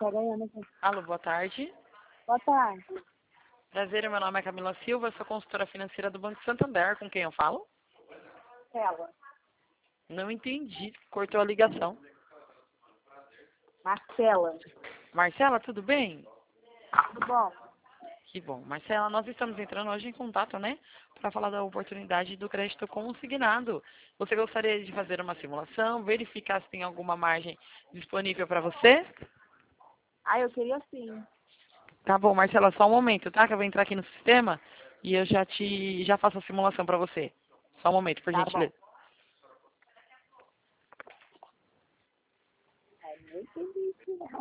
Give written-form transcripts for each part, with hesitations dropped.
Tá ganhando aqui. Alô, boa tarde. Boa tarde. Prazer, meu nome é Camila Silva, sou consultora financeira do Banco Santander. Com quem eu falo? Marcela. Não entendi, cortou a ligação. Marcela. Marcela, tudo bem? Tudo bom? Que bom. Marcela, nós estamos entrando hoje em contato, né? Para falar da oportunidade do crédito consignado. Você gostaria de fazer uma simulação, verificar se tem alguma margem disponível para você? Ah, eu queria sim. Tá bom, Marcela, só um momento, tá? Que eu vou entrar aqui no sistema e eu já faço a simulação para você. Só um momento, por Tá bom. gentileza. Não entendi isso, não.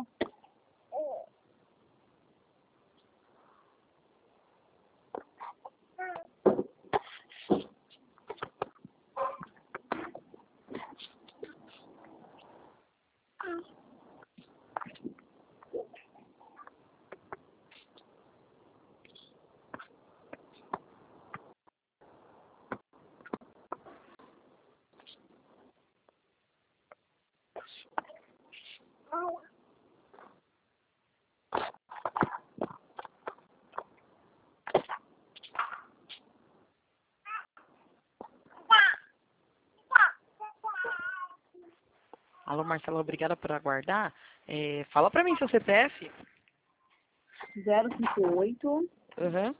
Alô, Marcela, obrigada por aguardar. Fala para mim seu CPF. 058 Aham,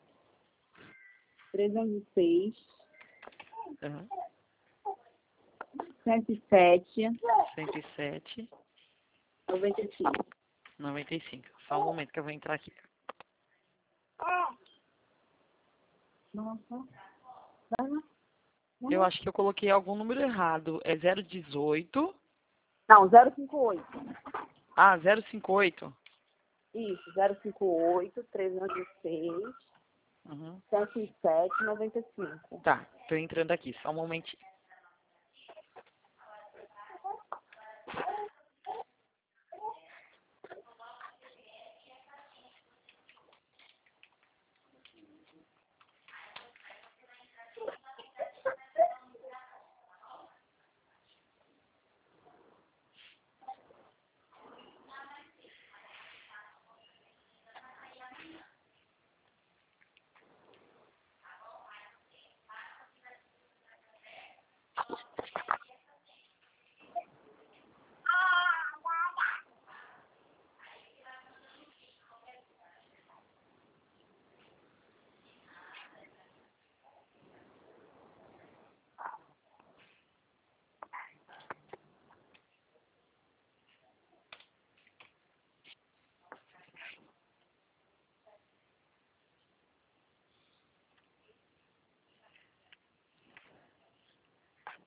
306 aham. 107 107, 95. 95. Só um momento que eu vou entrar aqui. Nossa. Eu acho que eu coloquei algum número errado. É 018. Não, 058. Ah, 058. Isso, 058 306 Uhum. 107 95. Tá, tô entrando aqui. Só um momentinho.